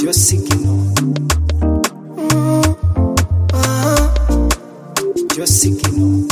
your signal. Your signal.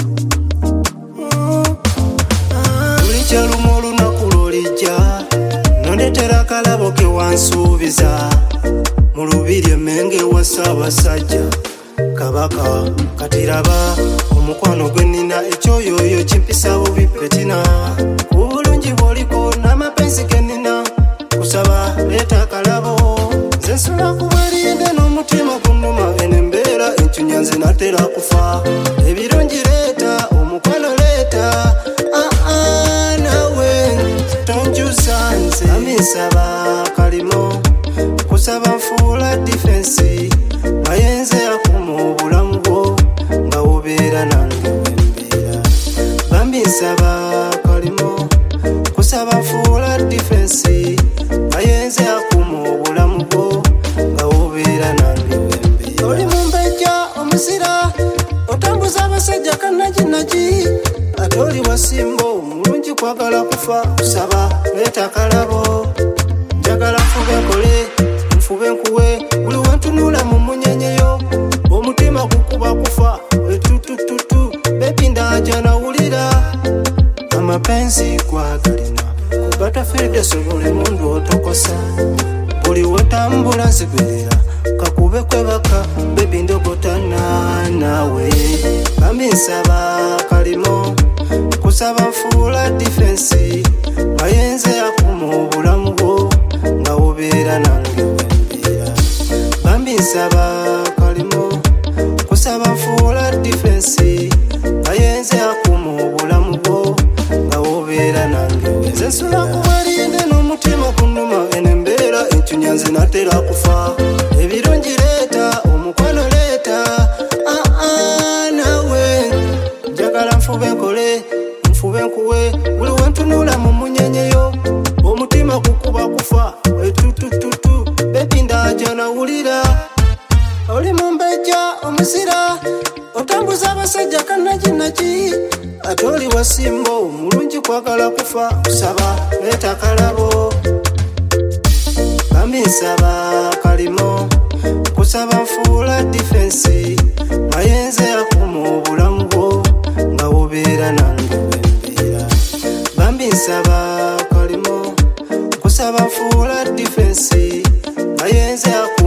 Ulicha lumo lunaku lolija nondetera kalabo ke wansuubiza mu lubiri emmenge wa Ssaabasajja Kabaka katiraba omukwano gwe nnina ekyoyoyo kimpisa bubi petina obulungi bw'oliko n'amapenzi ge nnina kusaba leeta kalabo nze nsula ku bwerinde n'omutima gunnuma eno embeera encunya nze natera kufa ebirungi leeta omukwano leeta nawe tonjusa nze amisaba kalimo kusaba nfuula difensi mayenze yakuma obulamu bwo nga wobeera nange wembeera bambi nsaba kalimo kusaba nfuula difensi mayenze yakuma obulamu bwo nga wobeera nange wembeera oli mumbejja omusira otambuza abasajja kannaginaji ate oli wasimbo omulungi kwagala kufa kusaba leeta kalabo njagala nfube nkole nfube nkuwe buli wantunula mu munyenyeyo omutima gukuba kufa wetutututu bebi ndaja nawulira amapenzi gwagalina kugatafiride sobole mundu otokosa buli wetambula nsigerera kakube kwebaka bebi ndogotana nawe bambi nsaba kalimo kusaba nfuula difensi mayenze yakuma obulamu bwo nga wobeera nange wembeera bambi nsaba kalimo kusaba nfuula difensi mayenze yakuma obulamu bwo nga wobeera nange nze nsula ku bwerinde n'omutima gunnuma eno embeera encunya nze natera kufa ebirungi leeta omukwano leeta nawe njagala nfube nkole nfube nkuwe buli wentunula mu munyenyeyo omutima gukuba kufa wetutututu bebi ndaja nawulira oli mumbejja omusira otambuza abasajja kannaginaji ate oli wasimbo omulungi kwagala kufa kusaba leeta kalabo bambi nsaba kalimo kusaba nfuula difensi mayenze yakuma obulamu bwo nga wobeera nange wembeera bambi nsaba kalimo kusaba nfuula difensi mayenze yakuma